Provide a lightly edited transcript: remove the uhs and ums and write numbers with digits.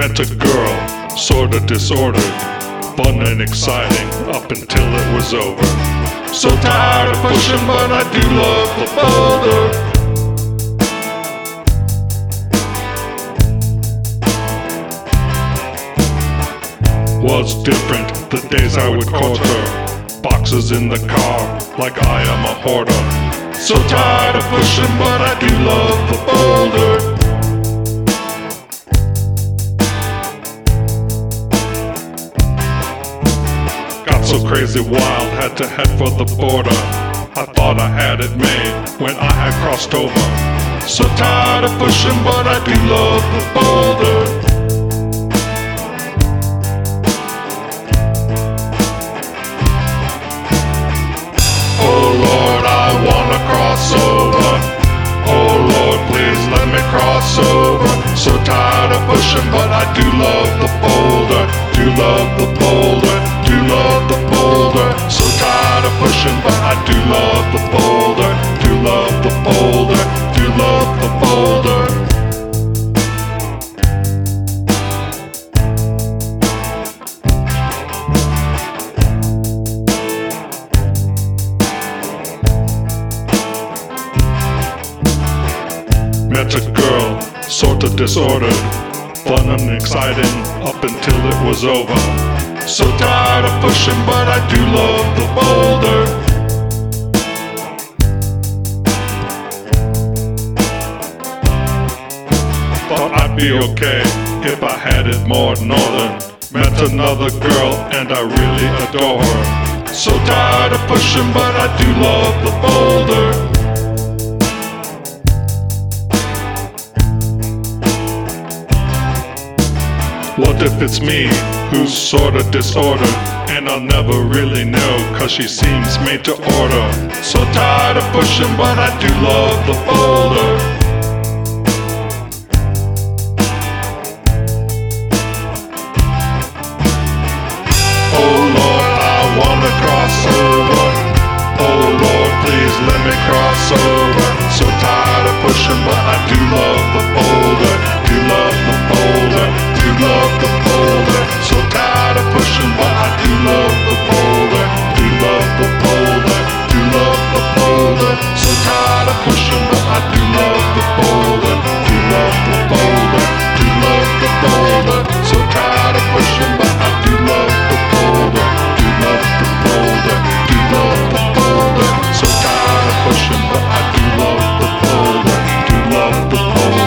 Met a girl, sorta disordered, fun and exciting up until it was over. So tired of pushing, but I do love the boulder. Was different the days I would court her, boxes in the car like I am a hoarder. So tired of pushing, but I do love the boulder. Got so crazy wild, had to head for the border. I thought I had it made when I had crossed over. So tired of pushing, but I do love the boulder. Oh Lord, I wanna cross over. Oh Lord, please let me cross over. So tired of pushing, but I do love the boulder. Do love the boulder, do love the boulder. So tired of pushing, but I do love the boulder. Do love the boulder, do love the boulder. Met a girl, sorta disordered, fun and exciting up until it was over. So tired of pushing, but I do love the boulder. Thought I'd be okay if I had it more northern. Met another girl and I really adore her. So tired of pushing, but I do love the boulder. What if it's me, who's sorta disordered, and I'll never really know, cause she seems made to order. So tired of pushing, but I do love the boulder. Oh Lord, I wanna cross over. Oh Lord, please let me cross over. So tired of pushing, but I do love the boulder. Do love the boulder, do love the boulder. So tired of pushing, but I do love the boulder. Do love the boulder, do love the boulder. So tired of pushing, but I do love the boulder. Do love the boulder, do love the boulder. So tired of pushing, but I do love the boulder. Do love the boulder, do love the boulder. So tired of pushing, but I do love the boulder. Do love the boulder.